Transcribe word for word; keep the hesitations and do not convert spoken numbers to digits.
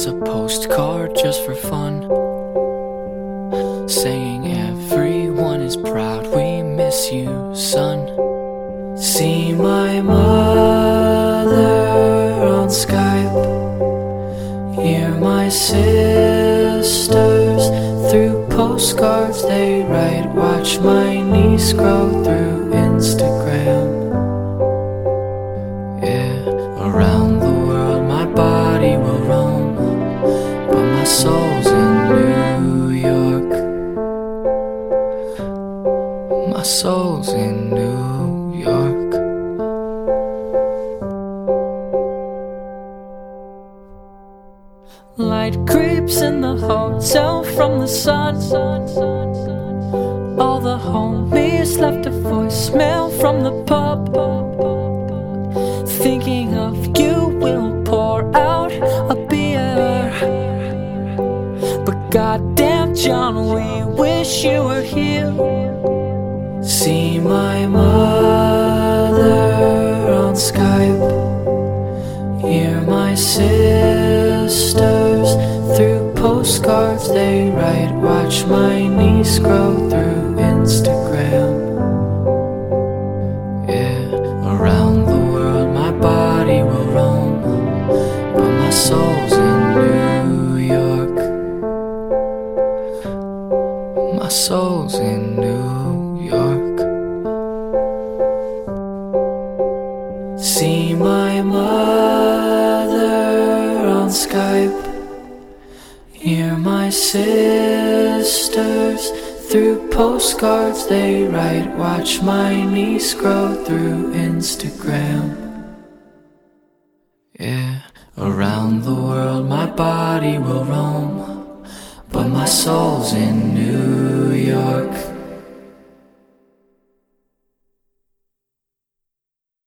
us a postcard just for fun, saying everyone is proud, we miss you, son. See my mother on Skype, hear my sisters through postcards they write, watch my niece grow through Instagram. Yeah, around the world my body will roam, but my soul's in New York. My soul's in New York. Light creeps in the hotel from the sun. All the homies left a voicemail from the pub. Thinking of you will pour out a beer, but goddamn John, we wish you were here. See my mother on Skype, hear my sisters through postcards they write, watch my niece grow through Instagram. Yeah, around the world my body will roam, but my soul's in New York. My soul's in New York. See my mother on Skype, hear my sisters through postcards they write, watch my niece grow through Instagram. Yeah, around the world my body will roam, but my soul's in New York.